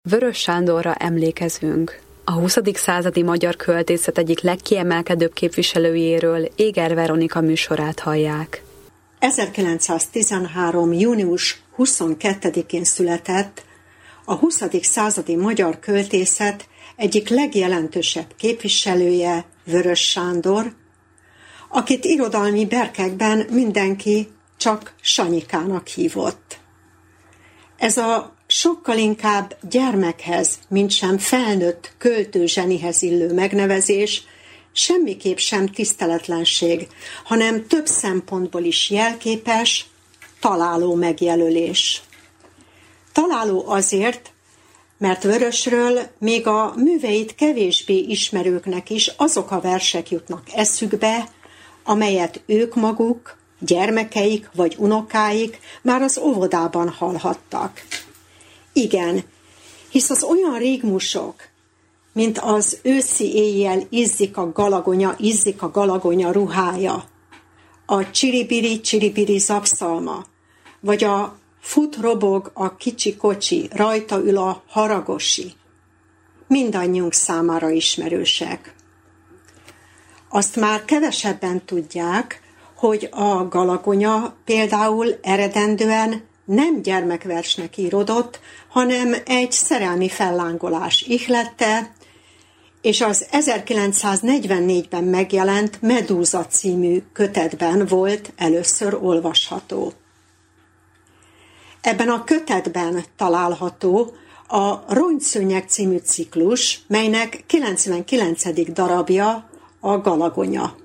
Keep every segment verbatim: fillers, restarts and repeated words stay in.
Vörös Sándorra emlékezünk. A huszadik századi magyar költészet egyik legkiemelkedőbb képviselőjéről, Éger Veronika műsorát hallják. ezerkilencszáztizenhárom. június huszonkettedikén született a huszadik századi magyar költészet egyik legjelentősebb képviselője, Vörös Sándor, akit irodalmi berkekben mindenki csak Sanyikának hívott. Ez a sokkal inkább gyermekhez, mint sem felnőtt költő zsenihez illő megnevezés semmiképp sem tiszteletlenség, hanem több szempontból is jelképes, találó megjelölés. Találó azért, mert Vörösről még a műveit kevésbé ismerőknek is azok a versek jutnak eszükbe, amelyet ők maguk, gyermekeik vagy unokáik már az óvodában hallhattak. Igen, hisz az olyan rigmusok, mint az őszi éjjel izzik a galagonya, izzik a galagonya ruhája, a csiribiri, csiribiri zapszalma, vagy a fut robog a kicsi kocsi, rajta ül a haragosi, mindannyiunk számára ismerősek. Azt már kevesebben tudják, hogy a galagonya például eredendően nem gyermekversnek íródott, hanem egy szerelmi fellángolás ihlette, és az ezerkilencszáznegyvennégyben megjelent Medúza című kötetben volt először olvasható. Ebben a kötetben található a Rongyszőnyeg című ciklus, melynek kilencvenkilencedik darabja a Galagonya.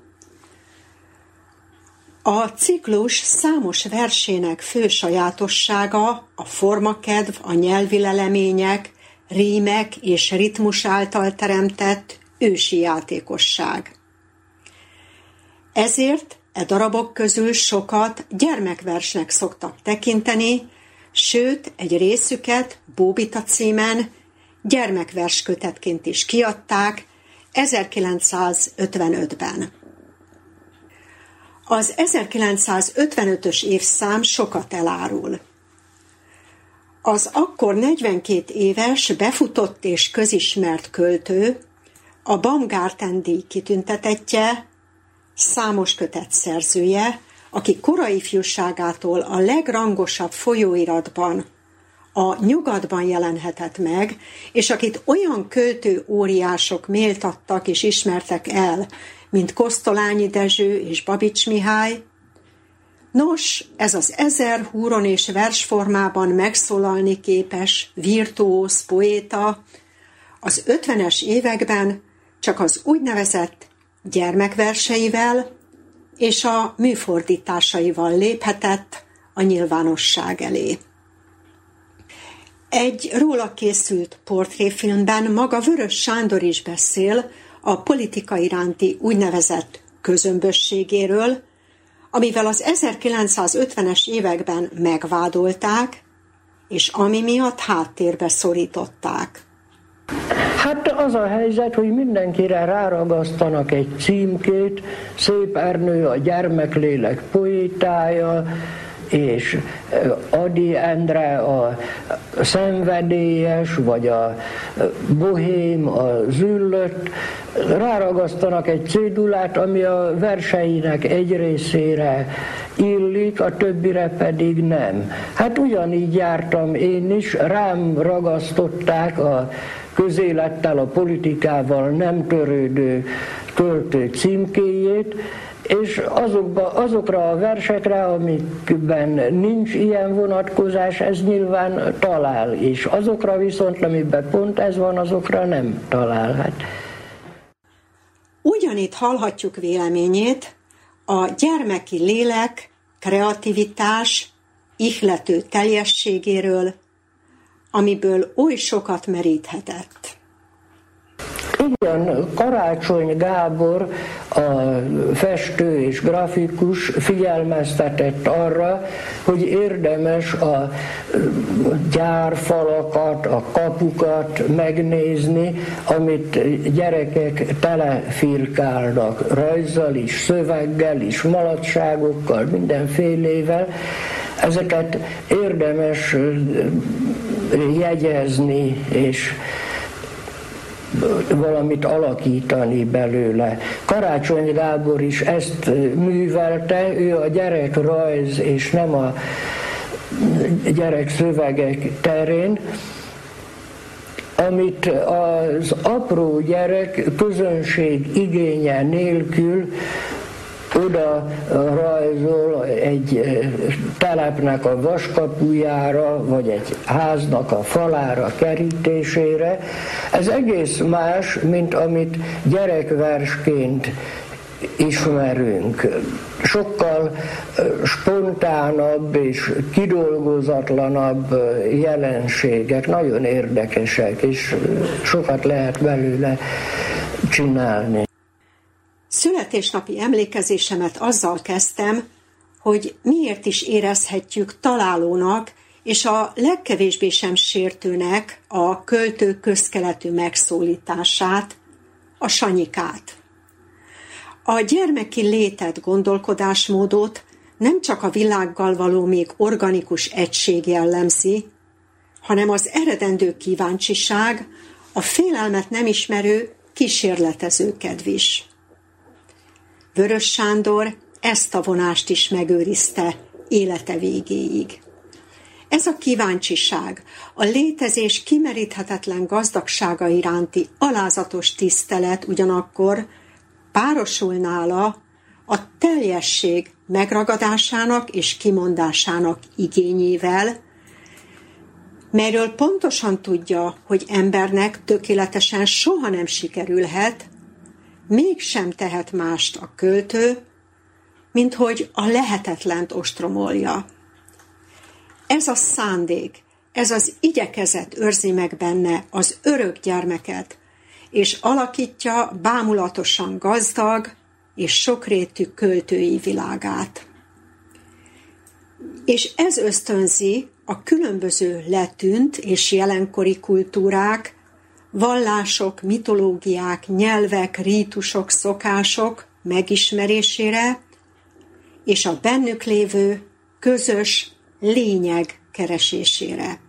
A ciklus számos versének fő sajátossága a formakedv, a nyelvi lelemények, rímek és ritmus által teremtett ősi játékosság. Ezért e darabok közül sokat gyermekversnek szoktak tekinteni, sőt, egy részüket Bóbita címen gyermekverskötetként is kiadták ezerkilencszázötvenötben. Az ezerkilencszázötvenötös évszám sokat elárul. Az akkor negyvenkét éves, befutott és közismert költő, a Baumgarten-díj kitüntetettje, számos kötet szerzője, aki korai ifjúságától a legrangosabb folyóiratban, a Nyugatban jelenhetett meg, és akit olyan költő óriások méltattak és ismertek el, mint Kosztolányi Dezső és Babics Mihály. Nos, ez az ezer húron és versformában megszólalni képes, virtuóz poéta az ötvenes években csak az úgynevezett gyermekverseivel és a műfordításaival léphetett a nyilvánosság elé. Egy róla készült portréfilmben maga Vörös Sándor is beszél a politika iránti úgynevezett közömbösségéről, amivel az ezerkilencszázötvenes években megvádolták, és ami miatt háttérbe szorították. Hát az a helyzet, hogy mindenkire ráragasztanak egy címkét, Szép Ernő a gyermeklélek poétája, és Ady Endre a szenvedélyes, vagy a bohém, a züllött, ráragasztanak egy cédulát, ami a verseinek egy részére illik, a többire pedig nem. Hát ugyanígy jártam én is, rám ragasztották a közélettel, a politikával nem törődő költő címkéjét, és azokba, azokra a versekre, amikben nincs ilyen vonatkozás, ez nyilván talál, és azokra viszont, amiben pont ez van, azokra nem talál. Hát. Ugyanitt hallhatjuk véleményét a gyermeki lélek, kreativitás, ihlető teljességéről, amiből oly sokat meríthetett. Igen, Karácsony Gábor, a festő és grafikus figyelmeztetett arra, hogy érdemes a gyárfalakat, a kapukat megnézni, amit gyerekek telefirkálnak, rajzzal is, szöveggel is, mulatságokkal, mindenfélével. Ezeket érdemes jegyezni, és valamit alakítani belőle. Karácsony Gábor is ezt művelte, ő a gyerekrajz és nem a gyerekszövegek terén, amit az apró gyerek közönség igénye nélkül oda rajzol egy telepnek a vaskapujára, vagy egy háznak a falára, kerítésére. Ez egész más, mint amit gyerekversként ismerünk. Sokkal spontánabb és kidolgozatlanabb jelenségek, nagyon érdekesek, és sokat lehet belőle csinálni. Születésnapi emlékezésemet azzal kezdtem, hogy miért is érezhetjük találónak és a legkevésbé sem sértőnek a költő közkeletű megszólítását, a Sanyikát. A gyermeki létet, gondolkodásmódot nem csak a világgal való még organikus egység jellemzi, hanem az eredendő kíváncsiság, a félelmet nem ismerő kísérletező kedv is. Vörös Sándor ezt a vonást is megőrizte élete végéig. Ez a kíváncsiság, a létezés kimeríthetetlen gazdagsága iránti alázatos tisztelet ugyanakkor párosul nála a teljesség megragadásának és kimondásának igényével, melyről pontosan tudja, hogy embernek tökéletesen soha nem sikerülhet, mégsem tehet mást a költő, mint hogy a lehetetlent ostromolja. Ez a szándék, ez az igyekezet őrzi meg benne az örök gyermeket, és alakítja bámulatosan gazdag és sokrétű költői világát. És ez ösztönzi a különböző letűnt és jelenkori kultúrák, vallások, mitológiák, nyelvek, rítusok, szokások megismerésére és a bennük lévő közös lényeg keresésére.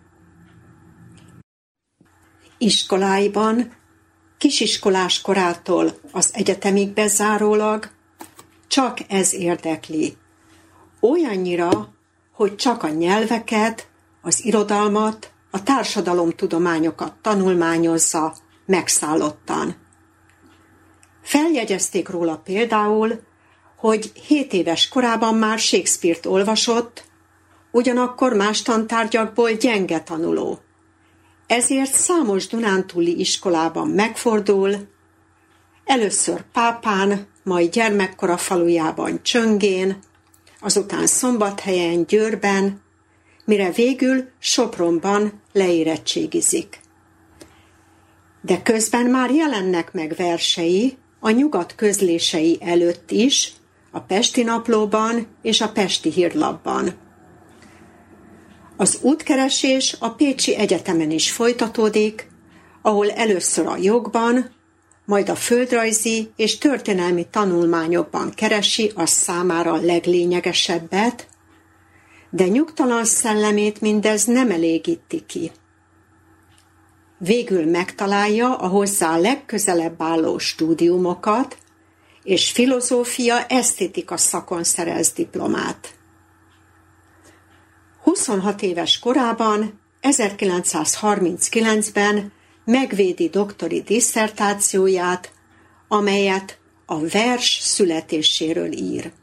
Iskoláiban, kisiskolás korától az egyetemig bezárólag csak ez érdekli. Olyannyira, hogy csak a nyelveket, az irodalmat, a társadalomtudományokat tanulmányozza megszállottan. Feljegyezték róla például, hogy hét éves korában már Shakespeare-t olvasott, ugyanakkor más tantárgyakból gyenge tanuló. Ezért számos dunántúli iskolában megfordul, először Pápán, majd gyermekkora falujában Csöngén, azután Szombathelyen, Győrben, mire végül Sopronban leérettségizik. De közben már jelennek meg versei a nyugat közlései előtt is, a Pesti Naplóban és a Pesti Hírlapban. Az útkeresés a Pécsi Egyetemen is folytatódik, ahol először a jogban, majd a földrajzi és történelmi tanulmányokban keresi a számára leglényegesebbet, de nyugtalan szellemét mindez nem elégíti ki. Végül megtalálja a hozzá legközelebb álló stúdiumokat, és filozófia, esztétika szakon szerez diplomát. huszonhat éves korában, ezerkilencszázharminckilencben megvédi doktori disszertációját, amelyet a vers születéséről ír.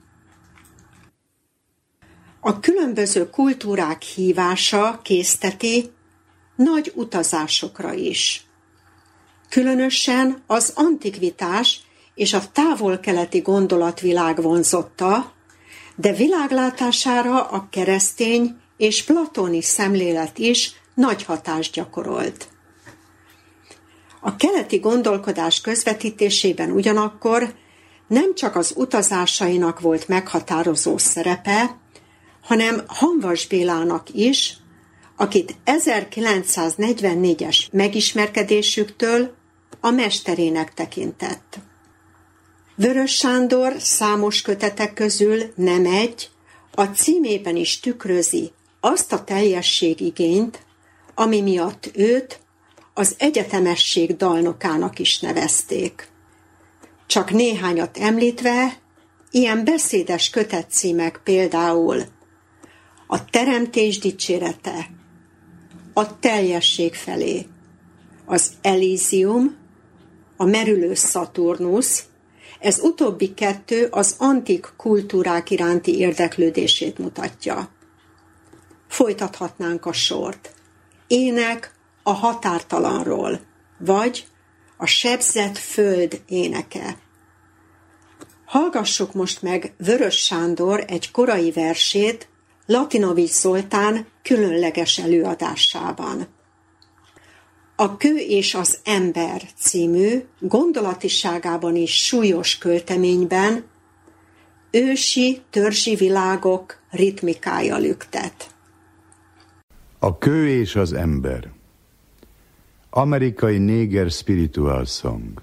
A különböző kultúrák hívása készteti nagy utazásokra is. Különösen az antikvitás és a távol-keleti gondolatvilág vonzotta, de világlátására a keresztény és platóni szemlélet is nagy hatást gyakorolt. A keleti gondolkodás közvetítésében ugyanakkor nem csak az utazásainak volt meghatározó szerepe, hanem Hamvas Bélának is, akit ezerkilencszáznegyvennégyes megismerkedésüktől a mesterének tekintett. Vörös Sándor számos kötete közül nem egy, a címében is tükrözi azt a teljességigényt, ami miatt őt az egyetemesség dalnokának is nevezték. Csak néhányat említve, ilyen beszédes kötetcímek például a teremtés dicsérete, a teljesség felé, az Elysium, a merülő Szaturnusz, ez utóbbi kettő az antik kultúrák iránti érdeklődését mutatja. Folytathatnánk a sort. Ének a határtalanról, vagy a sebzett föld éneke. Hallgassuk most meg Vörös Sándor egy korai versét Latinovics Zoltán különleges előadásában. A Kő és az ember című gondolatiságában is súlyos költeményben ősi, törzsi világok ritmikája lüktet. A Kő és az ember. Amerikai néger spiritual song.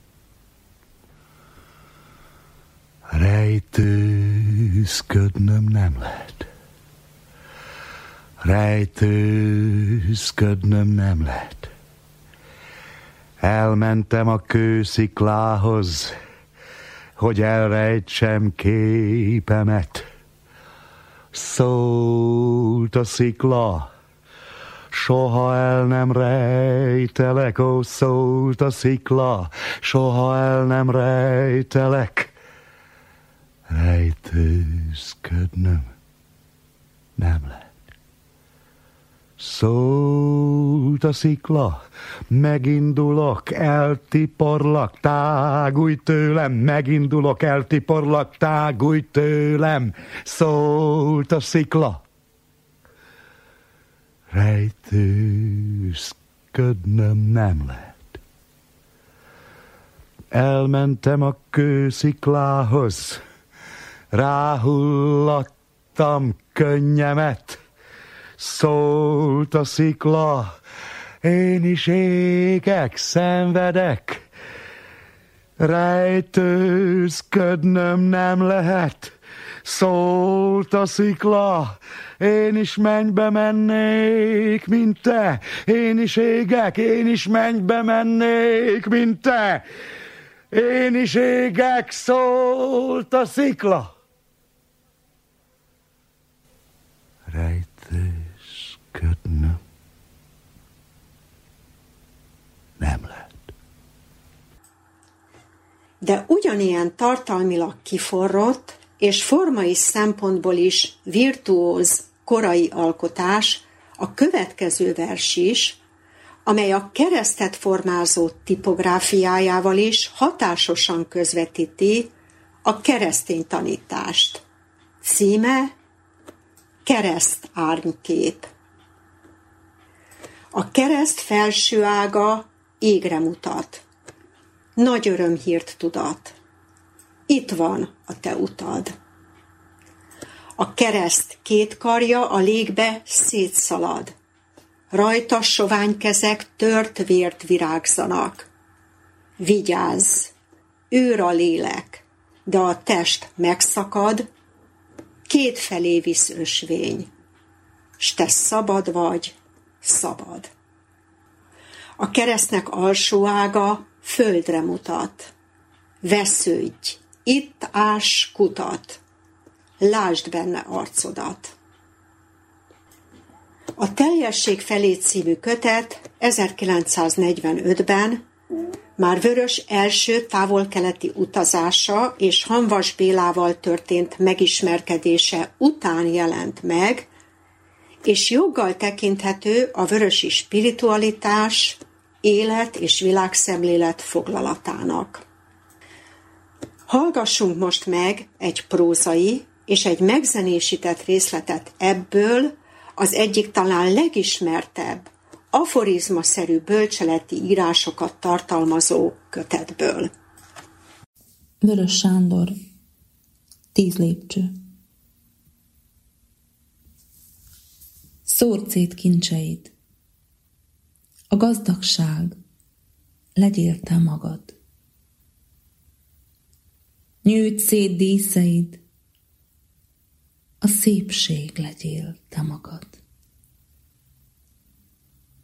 Rejtőzködnöm nem lehet. Rejtőzködnöm nem lehet. Elmentem a kősziklához, hogy elrejtsem képemet. Szólt a szikla, soha el nem rejtelek, ó, szólt a szikla, soha el nem rejtelek. Rejtőzködnöm nem lehet. Szólt a szikla, megindulok, eltiporlak, tágulj tőlem, megindulok, eltiporlak, tágulj tőlem. Szólt a szikla, rejtőzködnöm nem lehet. Elmentem a kősziklához, ráhullattam könnyemet. Szólt a szikla, én is égek, szenvedek. Rejtőzködnöm nem lehet. Szólt a szikla, én is mennybe mennék, mint te. Én is égek, én is mennybe mennék, mint te. Én is égek, szólt a szikla. Rejtőzködnöm nem lehet. De ugyanilyen tartalmilag kiforrott és formai szempontból is virtuóz korai alkotás a következő vers is, amely a keresztet formázó tipográfiájával is hatásosan közvetíti a keresztény tanítást. Címe Kereszt árnykép. A kereszt felső ága égre mutat. Nagy örömhírt tudat. Itt van a te utad. A kereszt két karja a légbe szétszalad. Rajta sovány kezek tört vért virágzanak. Vigyázz, őr a lélek, de a test megszakad, kétfelé visz ösvény, s te szabad vagy, szabad. A keresztnek alsó ága földre mutat. Vesződj, itt ás kutat, lásd benne arcodat. A Teljesség felé című kötet ezerkilencszáznegyvenötben már Vörös első távol-keleti utazása és Hamvas Bélával történt megismerkedése után jelent meg, és joggal tekinthető a vörösi spiritualitás, élet és világszemlélet foglalatának. Hallgassunk most meg egy prózai és egy megzenésített részletet ebből, az egyik talán legismertebb, aforizmaszerű bölcseleti írásokat tartalmazó kötetből. Vörös Sándor, Tíz lépcső. Szórd szét kincseid. A gazdagság, legyél te magad. Nyújtsd szét díszeid, a szépség legyél te magad.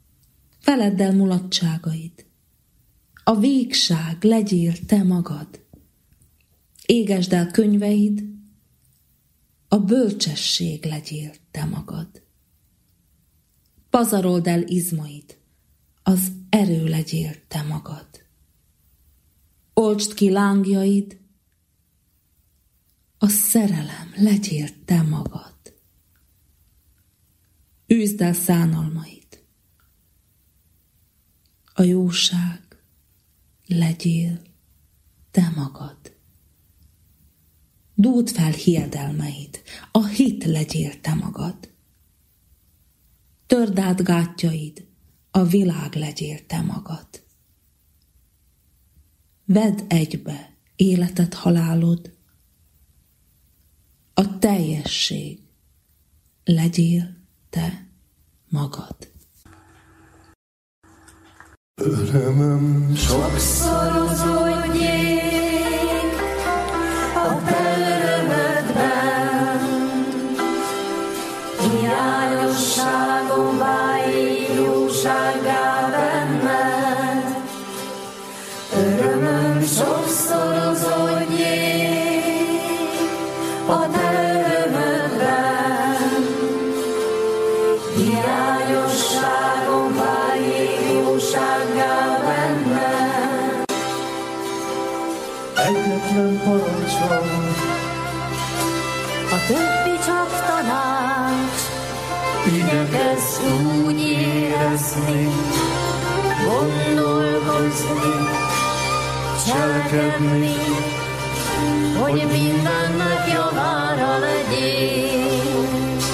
Feledd el mulatságaid. A végság legyél te magad. Égesd el könyveid, a bölcsesség legyél te magad. Pazarold el izmaid, az erő legyél te magad. Oltsd ki lángjaid, a szerelem legyél te magad. Űzd el szánalmaid, a jóság legyél te magad. Dúld fel hiedelmeid, a hit legyél te magad. Törd át gátjaid, a világ legyél te magad. Vedd egybe életed, halálod, a teljesség legyél te magad. Örömöm sokszorozódjék a te örömödben, hiányosságom váljék jósággá benned. Örömöm sokszorozódjék a te örömödben, hiányosságom váljék jósággá benned. Egyetlen parancs van, a többi csak tanács. Igyekezz úgy érezni, gondolkozni, cselekedni, hogy mindennek javára legyél.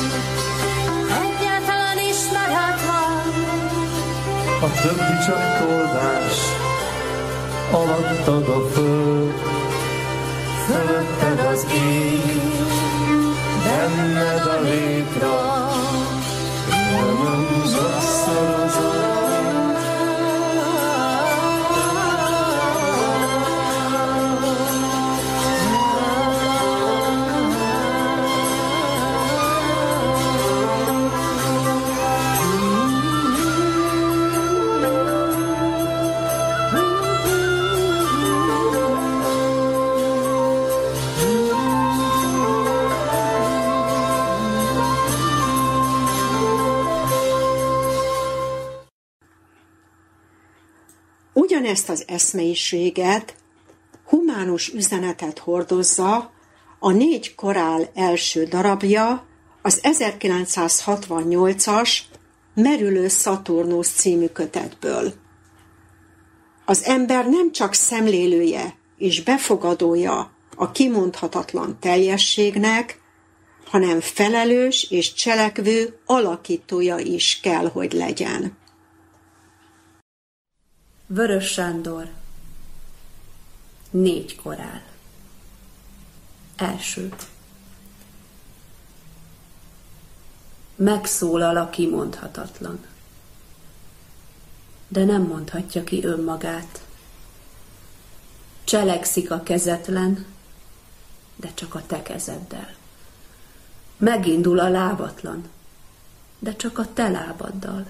Egyetlen ismeret van, a többi csak toldás, alattad a föld, fölötted az ég, benned a létra, örömöm sokszorozódjék. Ugyanezt az eszmeiséget, humánus üzenetet hordozza a négy korál első darabja, az ezerkilencszázhatvannyolcas Merülő Szaturnusz című kötetből. Az ember nem csak szemlélője és befogadója a kimondhatatlan teljességnek, hanem felelős és cselekvő alakítója is kell, hogy legyen. Vörös Sándor. Négy korál. Első. Megszólal a kimondhatatlan, de nem mondhatja ki önmagát. Cselekszik a kezetlen, de csak a te kezeddel. Megindul a lábatlan, de csak a te lábaddal.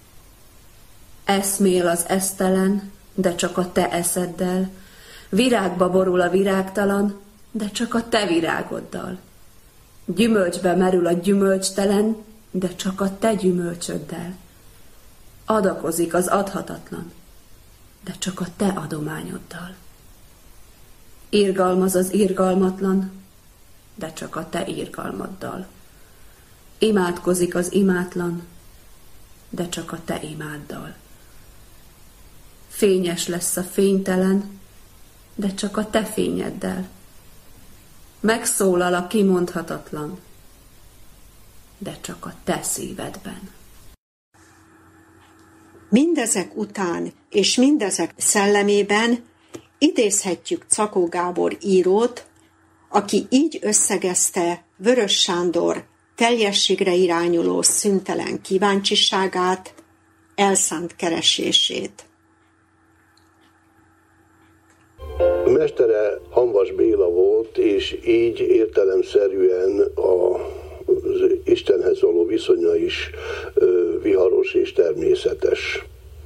Eszmél az esztelen, de csak a te eszeddel. Virágba borul a virágtalan, de csak a te virágoddal. Gyümölcsbe merül a gyümölcstelen, de csak a te gyümölcsöddel. Adakozik az adhatatlan, de csak a te adományoddal. Irgalmaz az irgalmatlan, de csak a te irgalmaddal. Imádkozik az imátlan, de csak a te imáddal. Fényes lesz a fénytelen, de csak a te fényeddel. Megszólal a kimondhatatlan, de csak a te szívedben. Mindezek után és mindezek szellemében idézhetjük Czakó Gábor írót, aki így összegezte Vörös Sándor teljességre irányuló szüntelen kíváncsiságát, elszánt keresését. Mestere Hamvas Béla volt, és így értelemszerűen az Istenhez való viszonya is viharos és természetes.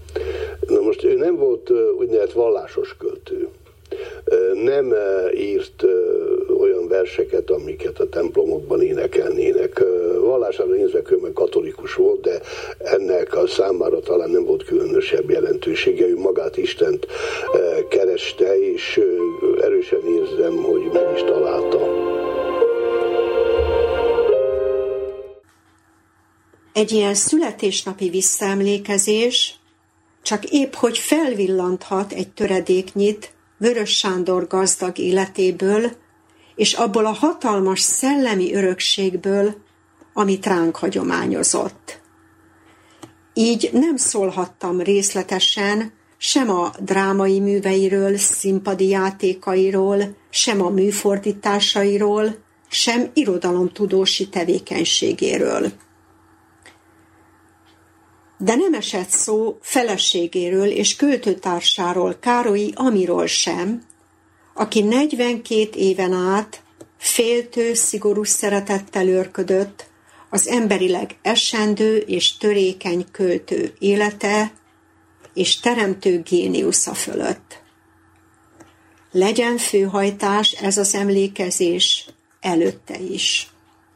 ő nem volt úgynevezett vallásos költő. Nem írt olyan verseket, amiket a templomokban énekelnének. Vallására nézve ő meg katolikus volt, de ennek a számára talán nem volt különösebb jelentősége. Ő magát Istent kereste, és erősen érzem, hogy meg is találta. Egy ilyen születésnapi visszaemlékezés csak épp hogy felvillanthat egy töredéknyit Vörös Sándor gazdag életéből, és abból a hatalmas szellemi örökségből, amit ránk hagyományozott. Így nem szólhattam részletesen sem a drámai műveiről, színpadi játékairól, sem a műfordításairól, sem irodalomtudósi tevékenységéről. De nem esett szó feleségéről és költőtársáról, Károlyi Amiról sem, aki negyvenkét éven át féltő, szigorú szeretettel őrködött az emberileg esendő és törékeny költő élete és teremtő géniusza fölött. Legyen főhajtás ez az emlékezés előtte is.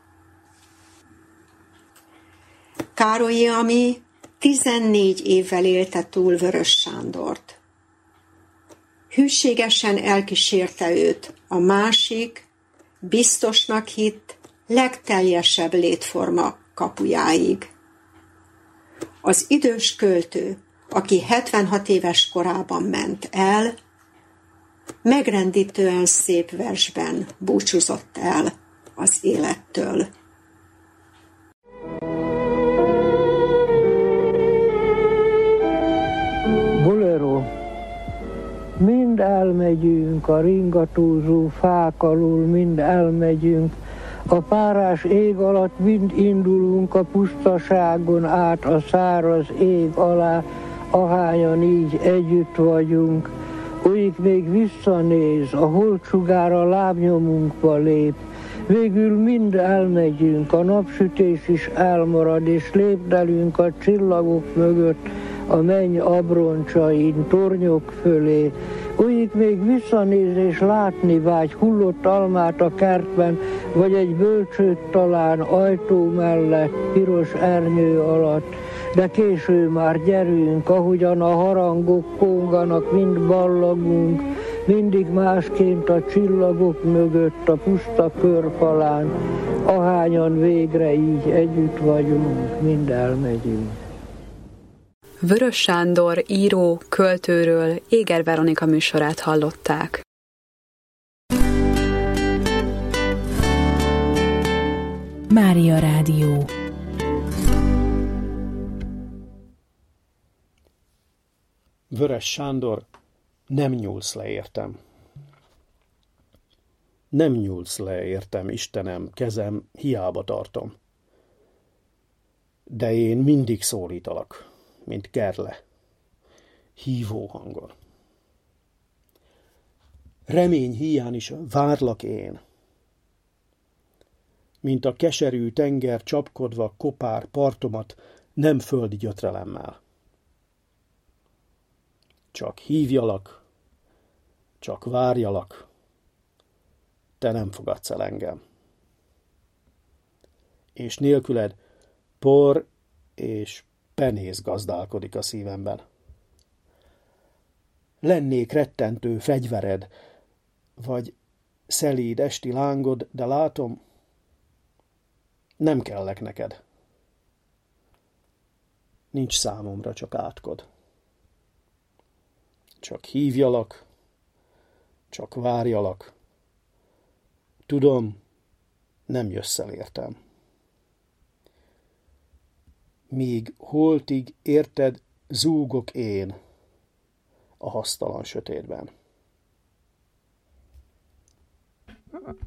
Károlyi Ami tizennégy évvel élte túl Vörös Sándort. Hűségesen elkísérte őt a másik, biztosnak hitt, legteljesebb létforma kapujáig. Az idős költő, aki hetvenhat éves korában ment el, megrendítően szép versben búcsúzott el az élettől. Bolero. Mind elmegyünk a ringatózó fák alul, mind elmegyünk, a párás ég alatt mind indulunk a pusztaságon át a száraz ég alá, ahányan így együtt vagyunk. Olyik még visszanéz, a holdsugár a lábnyomunkba lép, végül mind elmegyünk, a napsütés is elmarad, és lépdelünk a csillagok mögött, a menny abroncsain, tornyok fölé. Olyik még visszanéz és látni vágy hullott almát a kertben, vagy egy bölcsőt talán ajtó mellett, piros ernyő alatt. De késő már gyerünk, ahogyan a harangok kóganak, mind ballagunk, mindig másként a csillagok mögött, a puszta körfalán, ahányan végre így együtt vagyunk, mind elmegyünk. Vörös Sándor író, költőről Éger Veronika műsorát hallották. Mária Rádió. Vörös Sándor, nem nyúlsz le értem. Nem nyúlsz le értem, Istenem, kezem hiába tartom. De én mindig szólítalak, mint Gerle, hívó hangon. Remény híján is várlak én, mint a keserű tenger csapkodva kopár partomat nem földi gyötrelemmel. Csak hívjalak, csak várjalak, te nem fogadsz el engem. És nélküled por és penész gazdálkodik a szívemben. Lennék rettentő fegyvered, vagy szelíd esti lángod, de látom, nem kellek neked. Nincs számomra csak átkod. Csak hívjalak, csak várjalak. Tudom, nem jössz el értem. Míg holtig érted, zúgok én a hasztalan sötétben.